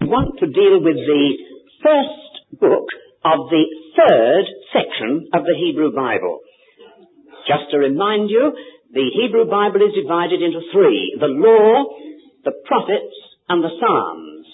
want to deal with the first book of the third section of the Hebrew Bible. Just to remind you, the Hebrew Bible is divided into three: the Law, the Prophets, and the Psalms.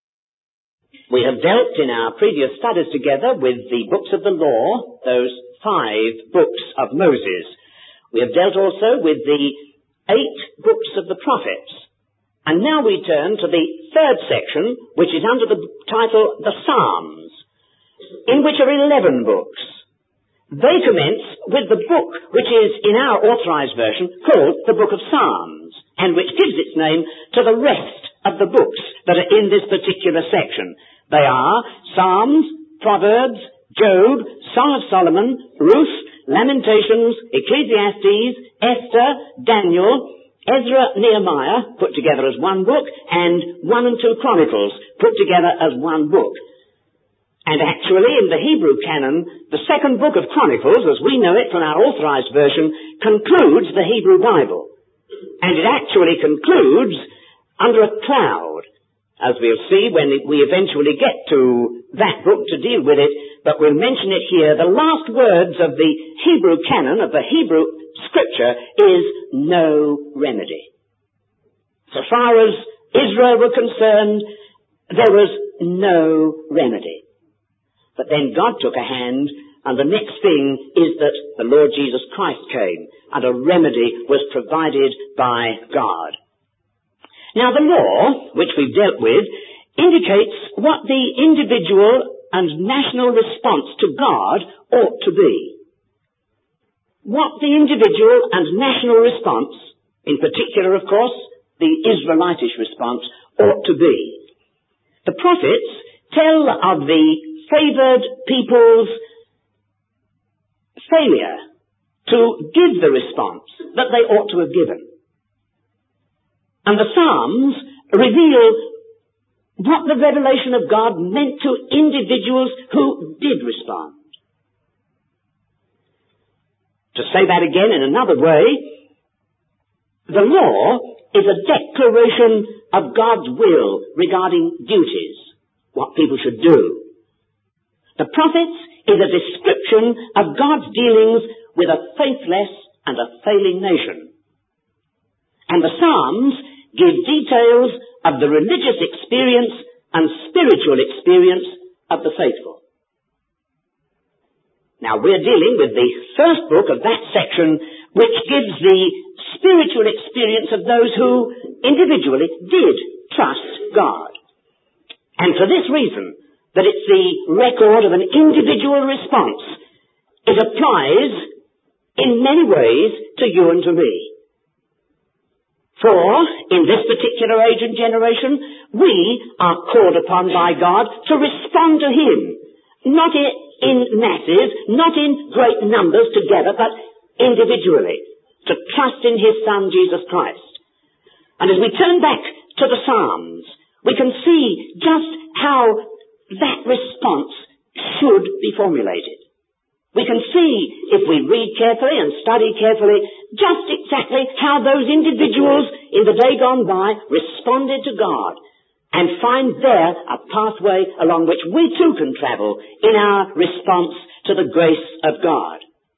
We have dealt in our previous studies together with the books of the Law, those 5 books of Moses. We have dealt also with the 8 books of the Prophets. And now we turn to the third section, which is under the title The Psalms, in which are 11 books. They commence with the book which is, in our authorized version, called the Book of Psalms, and which gives its name to the rest of the books that are in this particular section. They are Psalms, Proverbs, Job, Song of Solomon, Ruth, Lamentations, Ecclesiastes, Esther, Daniel, Ezra, Nehemiah, put together as one book, and 1 and 2 Chronicles, put together as one book. And actually, in the Hebrew canon, the second book of Chronicles, as we know it from our authorized version, concludes the Hebrew Bible. And it actually concludes under a cloud, as we'll see when we eventually get to that book to deal with it, but we'll mention it here. The last words of the Hebrew canon, of the Hebrew Scripture, is no remedy. So far as Israel were concerned, there was no remedy. But then God took a hand, and the next thing is that the Lord Jesus Christ came, and a remedy was provided by God. Now the law, which we've dealt with, indicates what the individual and national response to God ought to be. What the individual and national response, in particular, of course, the Israelitish response, ought to be. The prophets tell of the favored people's failure to give the response that they ought to have given. And the Psalms reveal what the revelation of God meant to individuals who did respond. To say that again in another way, the law is a declaration of God's will regarding duties, what people should do. The prophets is a description of God's dealings with a faithless and a failing nation. And the Psalms give details of the religious experience and spiritual experience of the faithful. Now we're dealing with the first book of that section, which gives the spiritual experience of those who individually did trust God. And for this reason, that it's the record of an individual response, it applies in many ways to you and to me. For, in this particular age and generation, we are called upon by God to respond to Him, not in masses, not in great numbers together, but individually, to trust in His Son, Jesus Christ. And as we turn back to the Psalms, we can see just how that response should be formulated. We can see, if we read carefully and study carefully, just exactly how those individuals in the day gone by responded to God, and find there a pathway along which we too can travel in our response to the grace of God.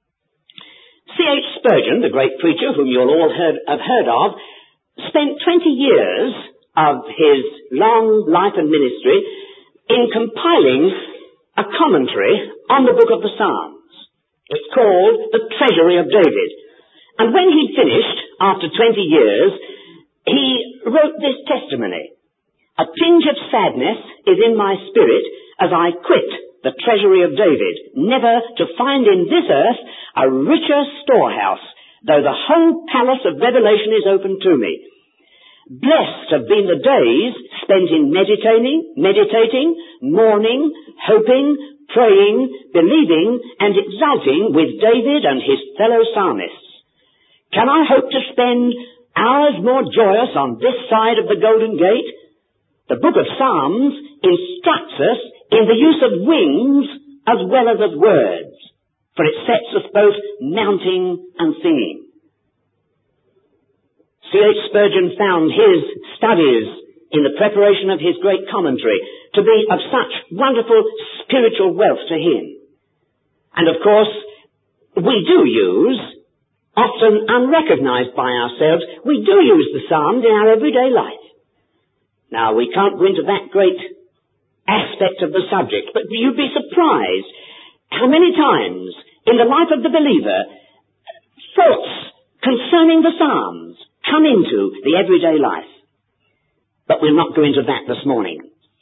C.H. Spurgeon, the great preacher whom you'll all have heard of, spent 20 years of his long life and ministry in compiling a commentary on the book of the Psalms. It's called The Treasury of David. And when he finished, after 20 years, he wrote this testimony: "A tinge of sadness is in my spirit as I quit the treasury of David, never to find in this earth a richer storehouse, though the whole palace of revelation is open to me. Blessed have been the days spent in meditating, mourning, hoping, praying, believing, and exulting with David and his fellow psalmists. Can I hope to spend hours more joyous on this side of the Golden Gate? The book of Psalms instructs us in the use of wings as well as of words, for it sets us both mounting and singing." C.H. Spurgeon found his studies in the preparation of his great commentary to be of such wonderful spiritual wealth to him. And of course, we do use, often unrecognized by ourselves, we do use the Psalms in our everyday life. Now, we can't go into that great aspect of the subject, but you'd be surprised how many times in the life of the believer thoughts concerning the Psalms come into the everyday life. But we'll not go into that this morning.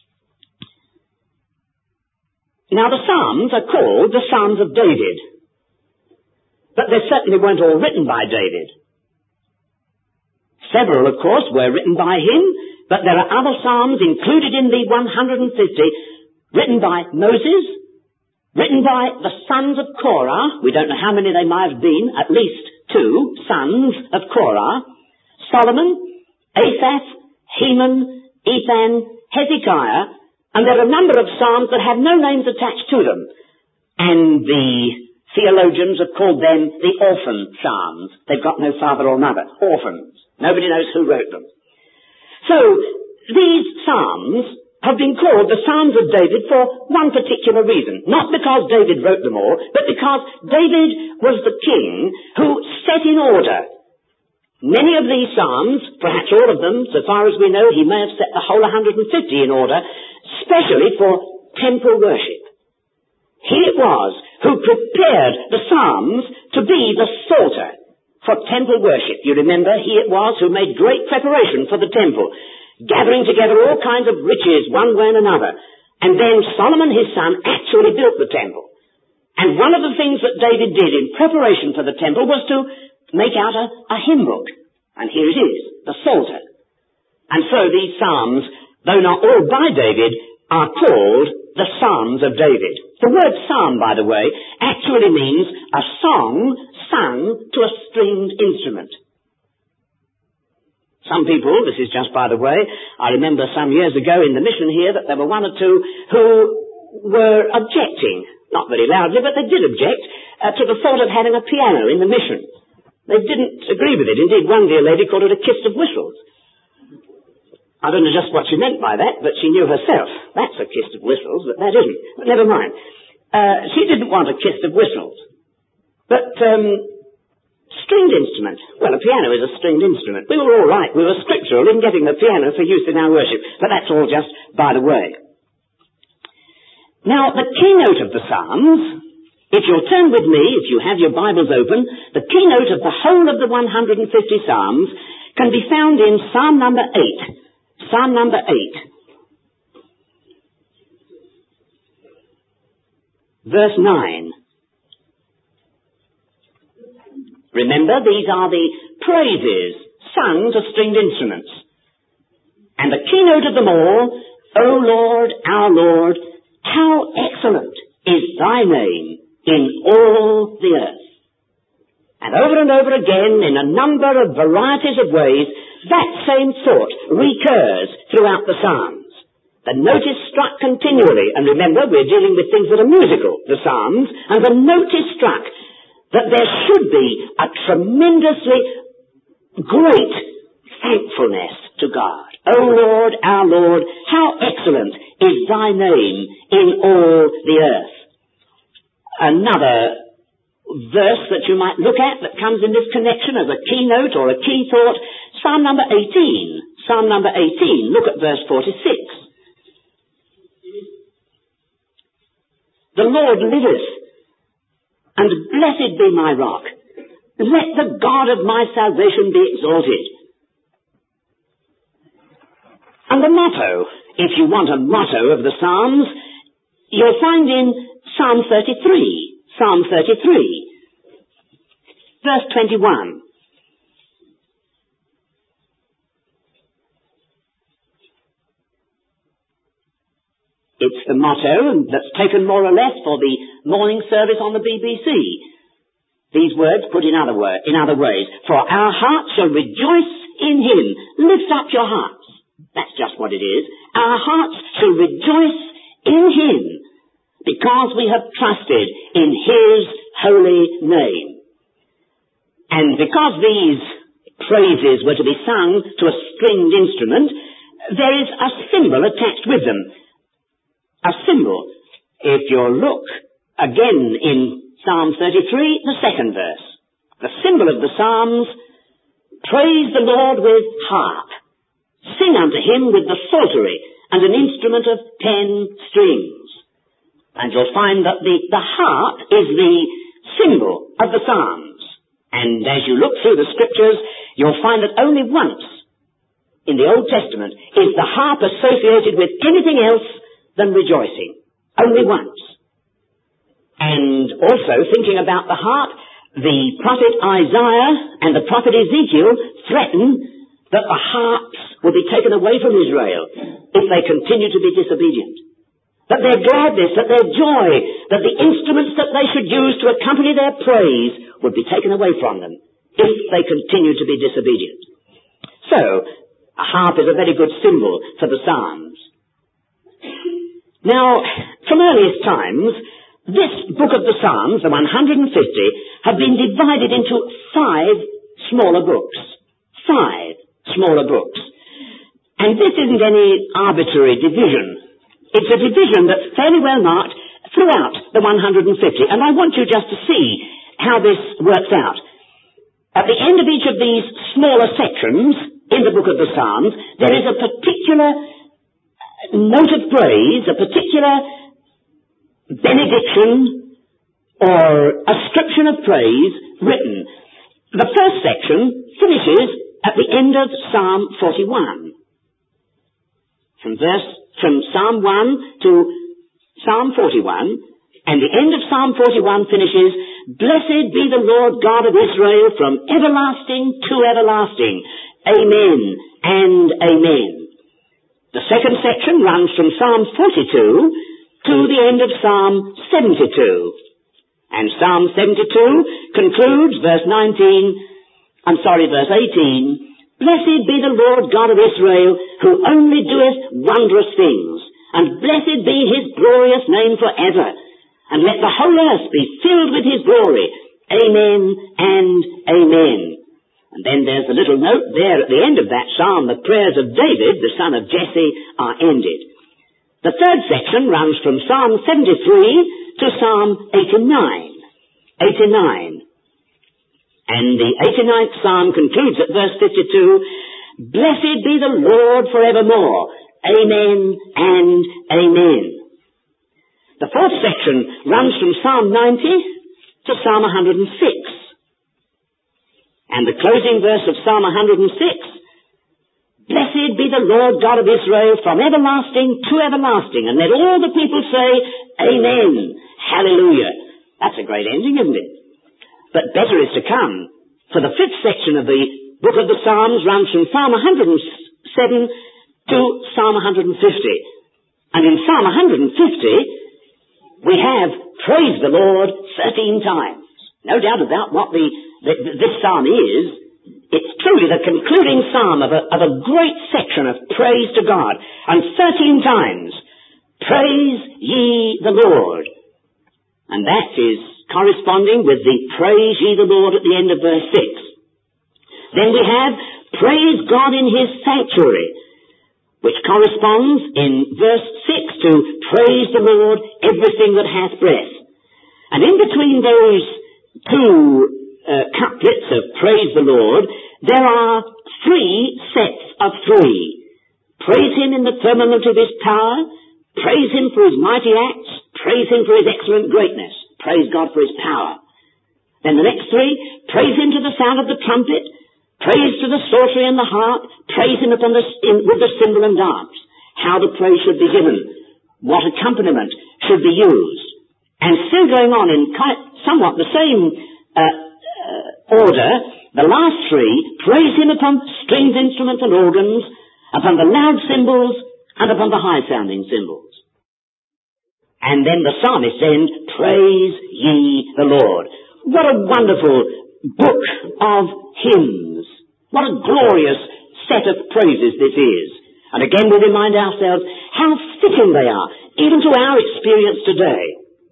Now, the Psalms are called the Psalms of David. But they certainly weren't all written by David. Several, of course, were written by him, but there are other Psalms included in the 150 written by Moses, written by the sons of Korah. We don't know how many they might have been, at least 2 sons of Korah. Solomon, Asaph, Heman, Ethan, Hezekiah, and there are a number of Psalms that have no names attached to them. And the theologians have called them the orphan Psalms. They've got no father or mother. Orphans. Nobody knows who wrote them. So, these Psalms have been called the Psalms of David for one particular reason. Not because David wrote them all, but because David was the king who set in order many of these Psalms, perhaps all of them, so far as we know, he may have set the whole 150 in order, specially for temple worship. He it was who prepared the Psalms to be the psalter for temple worship. You remember, he it was who made great preparation for the temple, gathering together all kinds of riches one way and another. And then Solomon, his son, actually built the temple. And one of the things that David did in preparation for the temple was to make out a hymn book. And here it is, the Psalter. And so these Psalms, though not all by David, are called the Psalms of David. The word psalm, by the way, actually means a song sung to a stringed instrument. Some people, this is just by the way, I remember some years ago in the mission here that there were one or two who were objecting, not very loudly, but they did object to the thought of having a piano in the mission. They didn't agree with it. Indeed, one dear lady called it a kiss of whistles. I don't know just what she meant by that, but she knew herself. That's a kiss of whistles, but that isn't. But never mind. She didn't want a kiss of whistles. But, stringed instrument. Well, a piano is a stringed instrument. We were all right. We were scriptural in getting the piano for use in our worship. But that's all just by the way. Now, the keynote of the Psalms, if you'll turn with me, if you have your Bibles open, the keynote of the whole of the 150 Psalms can be found in Psalm number 8. Psalm number 8. Verse 9. Remember, these are the praises sung to stringed instruments. And the keynote of them all, O Lord, our Lord, how excellent is thy name in all the earth. And over again, in a number of varieties of ways, that same thought recurs throughout the Psalms. The note is struck continually, and remember, we're dealing with things that are musical, the Psalms, and the note is struck that there should be a tremendously great thankfulness to God. O Lord, our Lord, how excellent is thy name in all the earth. Another verse that you might look at that comes in this connection as a keynote or a key thought, Psalm number 18. Psalm number 18, look at verse 46. The Lord liveth, and blessed be my rock. Let the God of my salvation be exalted. And the motto, if you want a motto of the Psalms, you'll find in Psalm 33. Psalm 33, verse 21. It's the motto that's taken more or less for the morning service on the BBC. These words put in other ways. For our hearts shall rejoice in him. Lift up your hearts. That's just what it is. Our hearts shall rejoice in him, because we have trusted in his holy name. And because these praises were to be sung to a stringed instrument, there is a symbol attached with them. A symbol. If you look again in Psalm 33, the second verse. The symbol of the Psalms, praise the Lord with harp. Sing unto him with the psaltery and an instrument of 10 strings. And you'll find that the harp is the symbol of the Psalms. And as you look through the scriptures, you'll find that only once in the Old Testament is the harp associated with anything else than rejoicing. Only once. And also, thinking about the harp, the prophet Isaiah and the prophet Ezekiel threaten that the harps will be taken away from Israel if they continue to be disobedient. That their gladness, that their joy, that the instruments that they should use to accompany their praise would be taken away from them if they continue to be disobedient. So, a harp is a very good symbol for the Psalms. Now, from earliest times, this book of the Psalms, the 150, have been divided into 5 smaller books. 5 smaller books. And this isn't any arbitrary division. It's a division that's fairly well marked throughout the 150. And I want you just to see how this works out. At the end of each of these smaller sections in the book of the Psalms, there is a particular note of praise, a particular benediction or ascription of praise written. The first section finishes at the end of Psalm 41. From Psalm 1 to Psalm 41, and the end of Psalm 41 finishes, Blessed be the Lord God of Israel from everlasting to everlasting. Amen and amen. The second section runs from Psalm 42 to the end of Psalm 72. And Psalm 72 concludes verse 18, Blessed be the Lord God of Israel, who only doeth wondrous things, and blessed be his glorious name forever. And let the whole earth be filled with his glory. Amen and amen. And then there's a little note there at the end of that psalm, the prayers of David, the son of Jesse, are ended. The third section runs from Psalm 73 to Psalm 89. 89. And the 89th Psalm concludes at verse 52, Blessed be the Lord forevermore. Amen and amen. The fourth section runs from Psalm 90 to Psalm 106. And the closing verse of Psalm 106, Blessed be the Lord God of Israel from everlasting to everlasting. And let all the people say, Amen. Hallelujah. That's a great ending, isn't it? But better is to come. For the fifth section of the book of the Psalms runs from Psalm 107 to Psalm 150. And in Psalm 150, we have Praise the Lord 13 times. No doubt about what this psalm is. It's truly the concluding psalm of a great section of praise to God. And 13 times, Praise ye the Lord. And that is corresponding with the Praise ye the Lord at the end of verse 6. Then we have Praise God in his sanctuary, which corresponds in verse 6 to Praise the Lord, everything that hath breath. And in between those two couplets of Praise the Lord, there are 3 sets of 3. Praise him in the firmament of his power, praise him for his mighty acts, praise him for his excellent greatness, praise God for his power. Then the next 3, praise him to the sound of the trumpet, praise to the psaltery and the harp, praise him with the cymbal and dance. How the praise should be given, what accompaniment should be used. And still going on in somewhat the same order, the last 3, praise him upon strings, instruments and organs, upon the loud cymbals and upon the high-sounding cymbals. And then the psalmist ends, Praise ye the Lord. What a wonderful book of hymns. What a glorious set of praises this is. And again we remind ourselves how fitting they are, even to our experience today.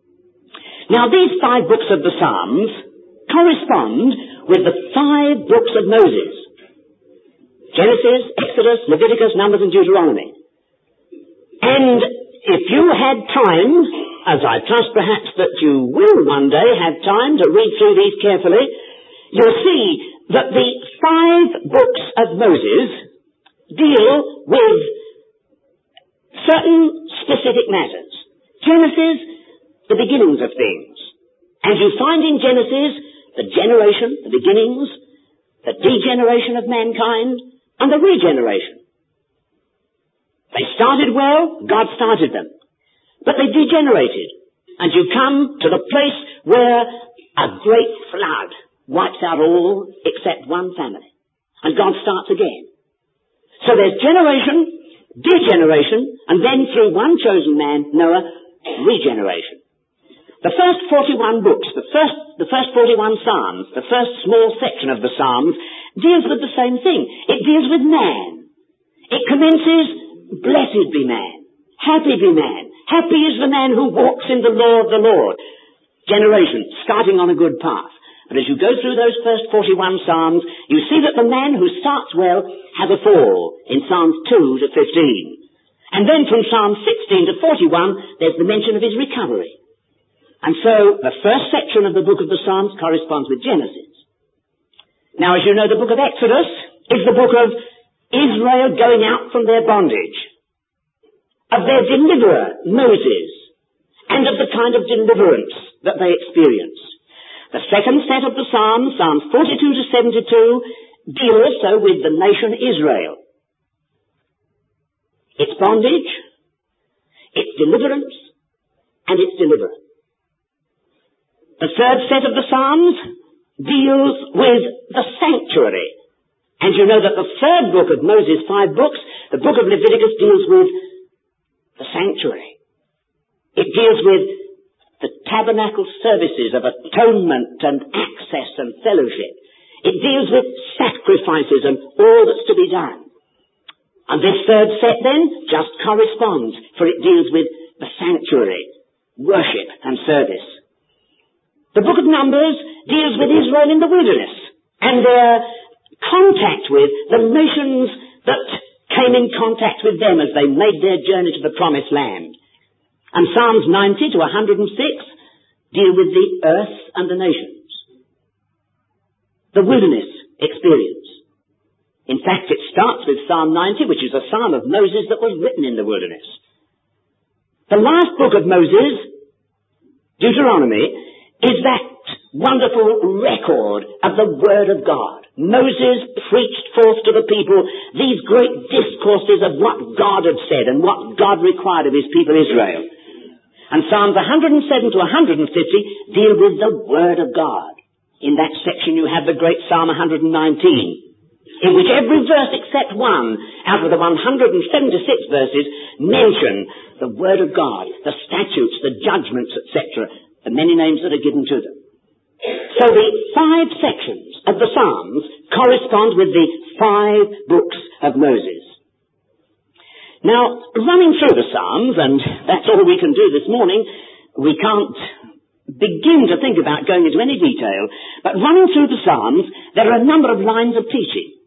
Now these 5 books of the Psalms correspond with the 5 books of Moses. Genesis, Exodus, Leviticus, Numbers, and Deuteronomy. And if you had time, as I trust perhaps that you will one day have time to read through these carefully, you'll see that the 5 books of Moses deal with certain specific matters. Genesis, the beginnings of things. And you find in Genesis the generation, the beginnings, the degeneration of mankind, and the regeneration. They started well, God started them. But they degenerated. And you come to the place where a great flood wipes out all except one family. And God starts again. So there's generation, degeneration, and then through one chosen man, Noah, regeneration. The first 41 books, the first 41 Psalms, the first small section of the Psalms, deals with the same thing. It deals with man. It commences, blessed be man, happy be man, happy is the man who walks in the law of the Lord. Generation, starting on a good path. But as you go through those first 41 Psalms, you see that the man who starts well has a fall in Psalms 2 to 15. And then from Psalm 16 to 41, there's the mention of his recovery. And so the first section of the book of the Psalms corresponds with Genesis. Now, as you know, the book of Exodus is the book of Israel going out from their bondage, of their deliverer, Moses, and of the kind of deliverance that they experienced. The second set of the Psalms, Psalms 42 to 72, deal also with the nation Israel. Its bondage, its deliverance, and its deliverer. The third set of the Psalms deals with the sanctuary. And you know that the third book of Moses' 5 books, the book of Leviticus, deals with the sanctuary. It deals with the tabernacle services of atonement and access and fellowship. It deals with sacrifices and all that's to be done. And this third set then just corresponds, for it deals with the sanctuary, worship and service. The book of Numbers deals with Israel in the wilderness and their contact with the nations that came in contact with them as they made their journey to the promised land. And Psalms 90 to 106 deal with the earth and the nations. The wilderness experience. In fact, it starts with Psalm 90, which is a psalm of Moses that was written in the wilderness. The last book of Moses, Deuteronomy, is that wonderful record of the Word of God. Moses preached forth to the people these great discourses of what God had said and what God required of his people Israel. And Psalms 107 to 150 deal with the Word of God. In that section you have the great Psalm 119, in which every verse except one out of the 176 verses mention the Word of God, the statutes, the judgments, etc., the many names that are given to them. So the 5 sections of the Psalms correspond with the 5 books of Moses. Now, running through the Psalms, and that's all we can do this morning, we can't begin to think about going into any detail, but running through the Psalms, there are a number of lines of teaching.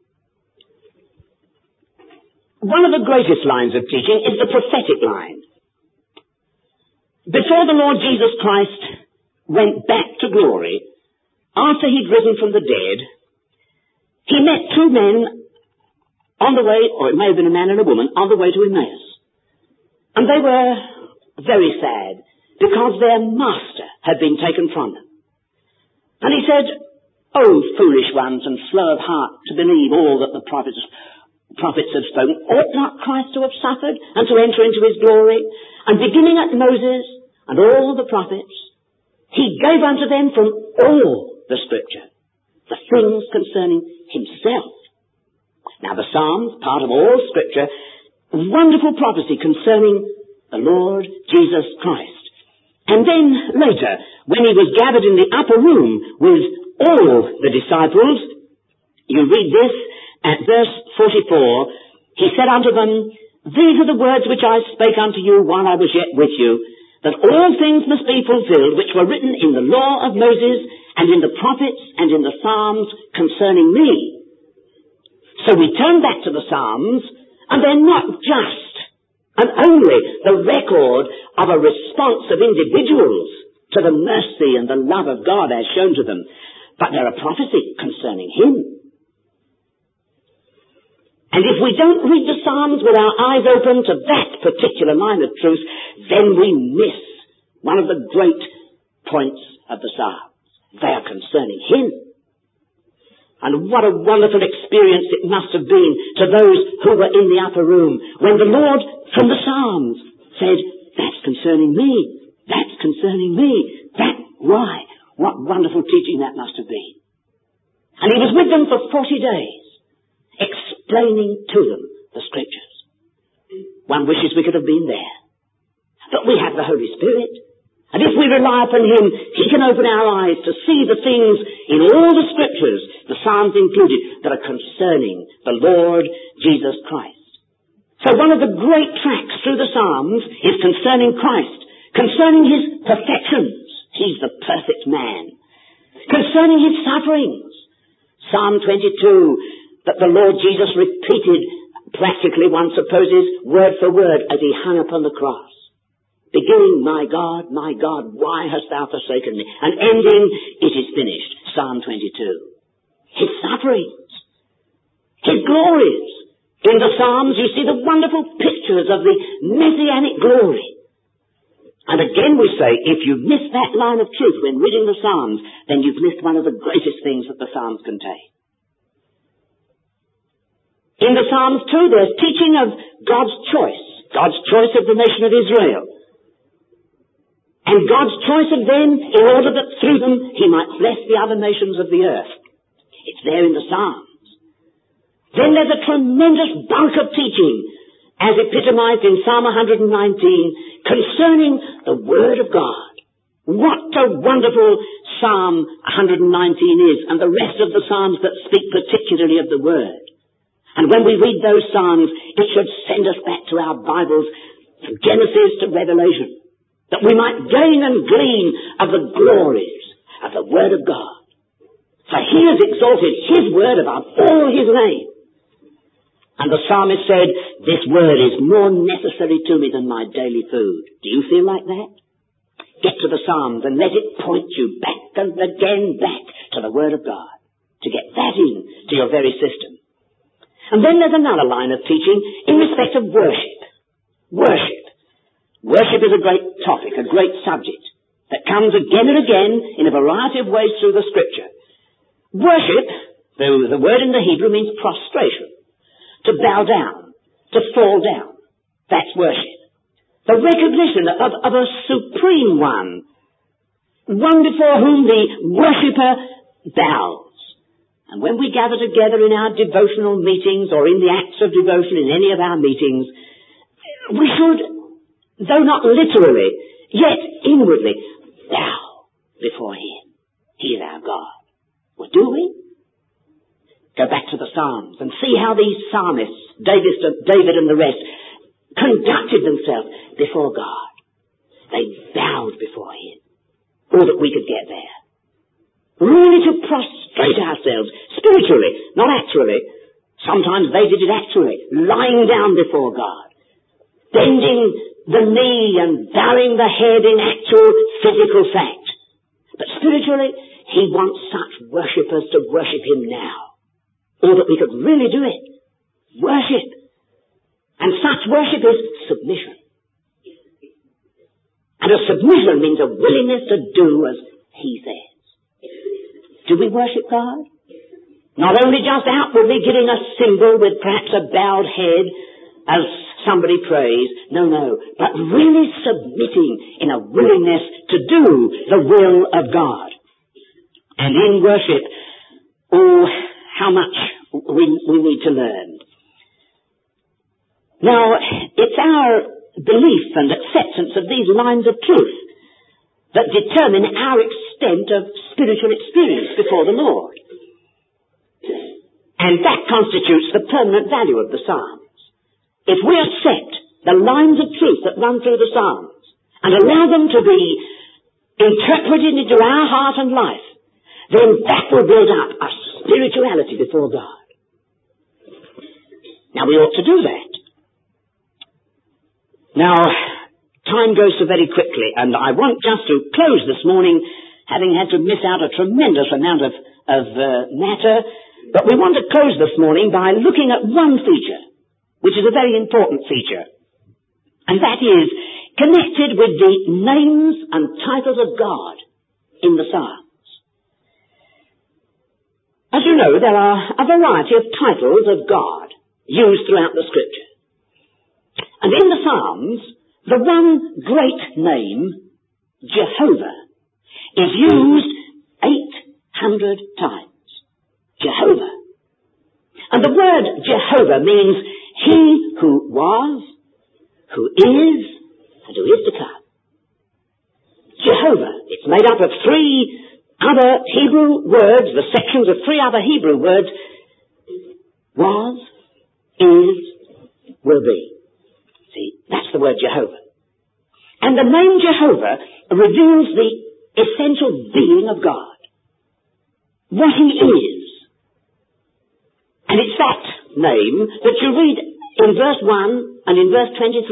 One of the greatest lines of teaching is the prophetic line. Before the Lord Jesus Christ went back to glory, after he'd risen from the dead, he met 2 men on the way, or it may have been a man and a woman, on the way to Emmaus. And they were very sad because their master had been taken from them. And he said, "Oh, foolish ones and slow of heart to believe all that the prophets have spoken. Ought not Christ to have suffered and to enter into his glory?" And beginning at Moses and all the prophets, he gave unto them from all the Scripture the things concerning himself. Now the Psalms, part of all Scripture, wonderful prophecy concerning the Lord Jesus Christ. And then later, when he was gathered in the upper room with all the disciples, you read this at verse 44, he said unto them, "These are the words which I spake unto you while I was yet with you, that all things must be fulfilled which were written in the law of Moses and in the prophets and in the Psalms concerning me." So we turn back to the Psalms, and they're not just and only the record of a response of individuals to the mercy and the love of God as shown to them, but they're a prophecy concerning Him. And if we don't read the Psalms with our eyes open to that particular line of truth, then we miss one of the great points of the Psalms. They are concerning Him. And what a wonderful experience it must have been to those who were in the upper room when the Lord, from the Psalms, said, that's concerning me. That's concerning me. Why? What wonderful teaching that must have been. And He was with them for 40 days, explaining to them the Scriptures. One wishes we could have been there. But we have the Holy Spirit. And if we rely upon Him, He can open our eyes to see the things in all the Scriptures, the Psalms included, that are concerning the Lord Jesus Christ. So one of the great tracks through the Psalms is concerning Christ, concerning His perfections. He's the perfect man. Concerning His sufferings. Psalm 22, that the Lord Jesus repeated, practically one supposes, word for word as He hung upon the cross. Beginning, my God, why hast thou forsaken me? And ending, it is finished. Psalm 22. His sufferings. His glories. In the Psalms you see the wonderful pictures of the messianic glory. And again we say, if you miss that line of truth when reading the Psalms, then you've missed one of the greatest things that the Psalms contain. In the Psalms too, there's teaching of God's choice of the nation of Israel. And God's choice of them in order that through them He might bless the other nations of the earth. It's there in the Psalms. Then there's a tremendous bulk of teaching, as epitomized in Psalm 119, concerning the Word of God. What a wonderful Psalm 119 is, and the rest of the Psalms that speak particularly of the Word. And when we read those Psalms, it should send us back to our Bibles from Genesis to Revelation, that we might gain and glean of the glories of the Word of God. For He has exalted His Word above all His name. And the psalmist said, this Word is more necessary to me than my daily food. Do you feel like that? Get to the Psalms and let it point you back and again back to the Word of God, to get that in to your very system. And then there's another line of teaching in respect of worship. Worship. Worship is a great topic, a great subject, that comes again and again in a variety of ways through the Scripture. Worship, though the word in the Hebrew means prostration, to bow down, to fall down. That's worship. The recognition of a supreme one before whom the worshipper bows. And when we gather together in our devotional meetings or in the acts of devotion in any of our meetings, we should, though not literally, yet inwardly, bow before Him. He is our God. Well, do we? Go back to the Psalms and see how these psalmists, David and the rest, conducted themselves before God. They bowed before Him. Oh, that we could get there. Really to prostrate ourselves, spiritually, not actually. Sometimes they did it actually, lying down before God, bending the knee and bowing the head in actual physical fact. But spiritually, He wants such worshippers to worship Him now. Or that we could really do it. Worship. And such worship is submission. And a submission means a willingness to do as He says. Do we worship God? Not only just outwardly giving a symbol with perhaps a bowed head as somebody prays. No. But really submitting in a willingness to do the will of God. And in worship, how much we need to learn. Now, it's our belief and acceptance of these lines of truth that determine our extent of spiritual experience before the Lord. And that constitutes the permanent value of the Psalms. If we accept the lines of truth that run through the Psalms and allow them to be interpreted into our heart and life, then that will build up a spirituality before God. Now, we ought to do that. Now, time goes so very quickly, and I want just to close this morning, having had to miss out a tremendous amount of matter, but we want to close this morning by looking at one feature, which is a very important feature, and that is connected with the names and titles of God in the Psalms. As you know, there are a variety of titles of God used throughout the Scripture. And in the Psalms, the one great name, Jehovah, is used 800 times. Jehovah. And the word Jehovah means He who was, who is, and who is to come. Jehovah. It's made up of three other Hebrew words, the sections of three other Hebrew words: was, is, will be. See, that's the word Jehovah. And the name Jehovah reveals the essential being of God. What He is. And it's that name that you read in verse 1 and in verse 23,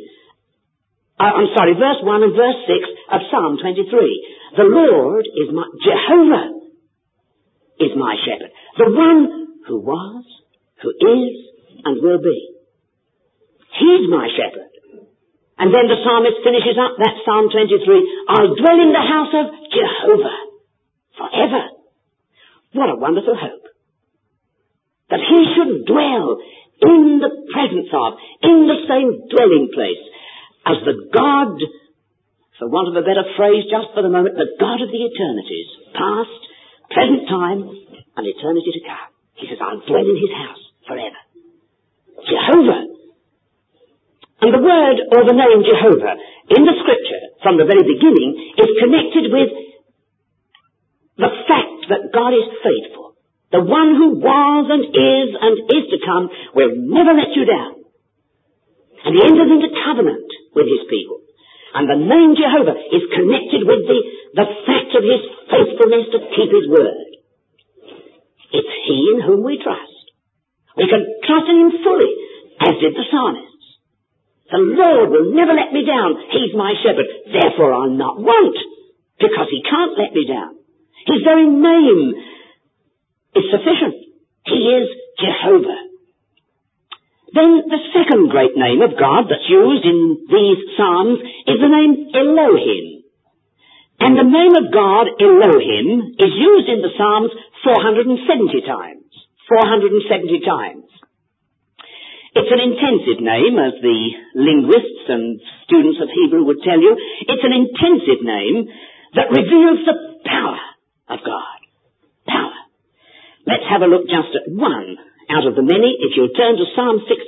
verse 1 and verse 6 of Psalm 23. The Lord is my, Jehovah is my shepherd. The one who was, who is, and will be. He's my shepherd. And then the psalmist finishes up that Psalm 23, I'll dwell in the house of Jehovah forever. What a wonderful hope. That he should dwell in the presence of, in the same dwelling place as the God, for want of a better phrase just for the moment, the God of the eternities, past, present time, and eternity to come. He says, I'll dwell in his house forever. Jehovah. And the word or the name Jehovah in the Scripture from the very beginning is connected with the fact that God is faithful. The one who was and is to come will never let you down. And he enters into covenant with his people. And the name Jehovah is connected with the fact of his faithfulness to keep his word. It's he in whom we trust. We can trust in him fully, as did the psalmist. The Lord will never let me down. He's my shepherd. Therefore I'll not want, because he can't let me down. His very name is sufficient. He is Jehovah. Then the second great name of God that's used in these Psalms is the name Elohim. And the name of God, Elohim, is used in the Psalms 470 times. 470 times. It's an intensive name, as the linguists and students of Hebrew would tell you. It's an intensive name that reveals the power of God. Power. Let's have a look just at one out of the many. If you'll turn to Psalm 68.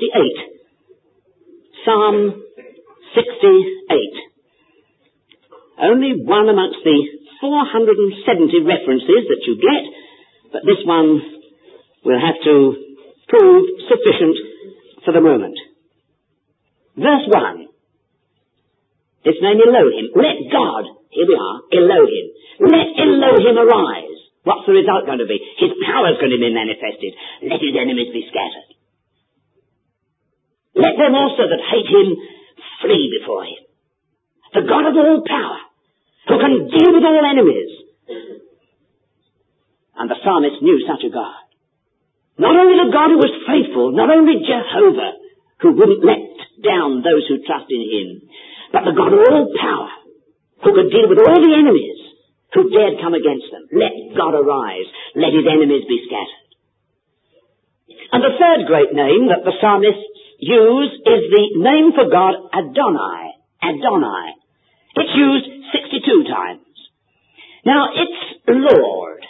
Psalm 68. Only one amongst the 470 references that you get, but this one will have to prove sufficient for the moment. Verse 1. Its name Elohim. Let God, here we are, Elohim. Let Elohim arise. What's the result going to be? His power is going to be manifested. Let his enemies be scattered. Let them also that hate him flee before him. The God of all power, who can deal with all enemies. And the psalmist knew such a God. Not only the God who was faithful, not only Jehovah, who wouldn't let down those who trust in him, but the God of all power, who could deal with all the enemies who dared come against them. Let God arise. Let his enemies be scattered. And the third great name that the psalmists use is the name for God, Adonai. Adonai. It's used 62 times. Now, it's Lord.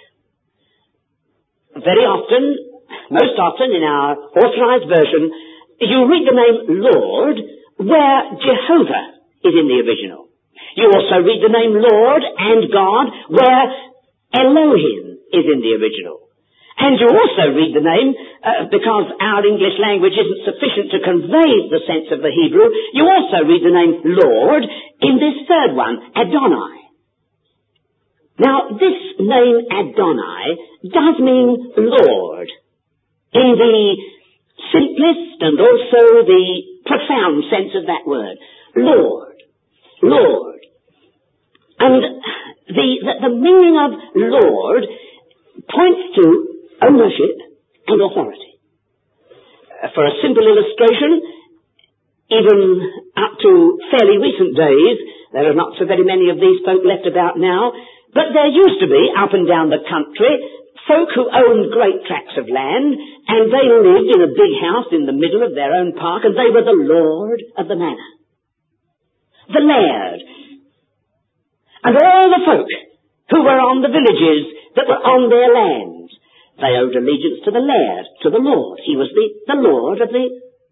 Very often, most often in our authorized version, you read the name Lord where Jehovah is in the original. You also read the name Lord and God where Elohim is in the original. And you also read the name, because our English language isn't sufficient to convey the sense of the Hebrew, you also read the name Lord in this third one, Adonai. Now, this name Adonai does mean Lord in the simplest and also the profound sense of that word. Lord. Lord. And the meaning of Lord points to ownership and authority. For a simple illustration, even up to fairly recent days, there are not so very many of these folk left about now, but there used to be, up and down the country, folk who owned great tracts of land, and they lived in a big house in the middle of their own park, and they were the lord of the manor. The laird. And all the folk who were on the villages that were on their lands, they owed allegiance to the laird, to the lord. He was the lord of the...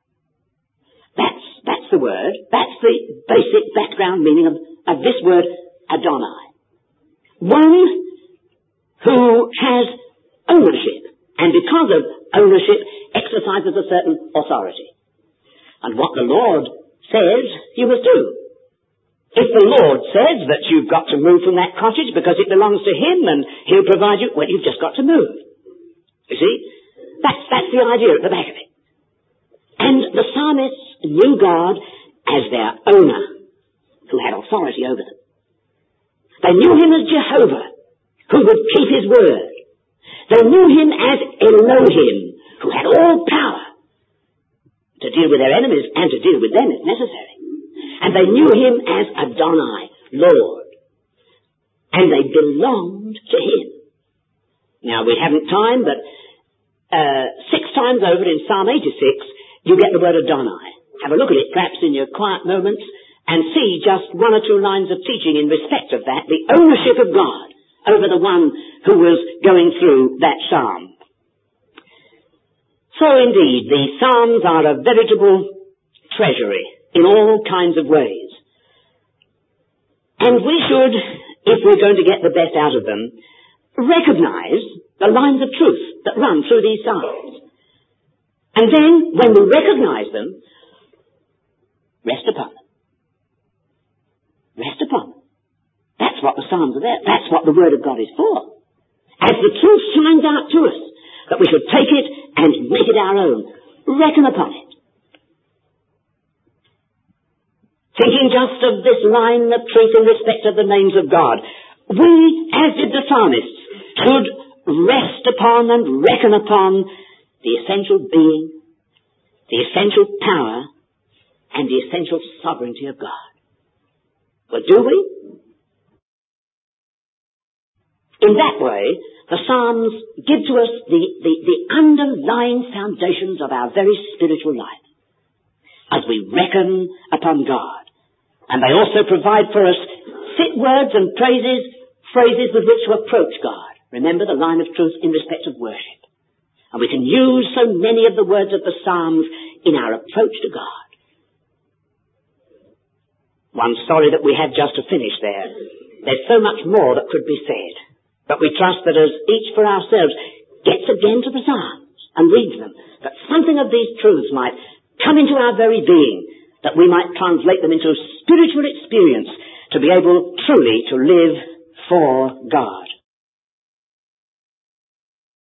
That's the word. That's the basic background meaning of this word, Adonai. One who has ownership, and because of ownership, exercises a certain authority. And what the Lord says, you must do. If the Lord says that you've got to move from that cottage because it belongs to Him and He'll provide you, well, you've just got to move. You see? That's the idea at the back of it. And the psalmists knew God as their owner, who had authority over them. They knew Him as Jehovah, who would keep His word. They knew Him as Elohim, who had all power to deal with their enemies and to deal with them if necessary. And they knew Him as Adonai, Lord. And they belonged to Him. Now, we haven't time, but 6 times over in Psalm 86, you get the word Adonai. Have a look at it, perhaps in your quiet moments, and see just 1 or 2 lines of teaching in respect of that, the ownership of God over the one who was going through that psalm. So indeed, the psalms are a veritable treasury in all kinds of ways. And we should, if we're going to get the best out of them, recognize the lines of truth that run through these psalms. And then, when we recognize them, rest upon them. Rest upon them. That's what the psalms are there. That's what the Word of God is for. As the truth shines out to us, that we should take it and make it our own. Reckon upon it. Thinking just of this line of truth in respect of the names of God, we, as did the psalmists, should rest upon and reckon upon the essential being, the essential power, and the essential sovereignty of God. But do we? In that way, the Psalms give to us the underlying foundations of our very spiritual life as we reckon upon God. And they also provide for us fit words and phrases with which to approach God. Remember the line of truth in respect of worship. And we can use so many of the words of the Psalms in our approach to God. One story that we have just to finish there. There's so much more that could be said. But we trust that as each for ourselves gets again to the Psalms and reads them, that something of these truths might come into our very being, that we might translate them into spiritual experience to be able truly to live for God.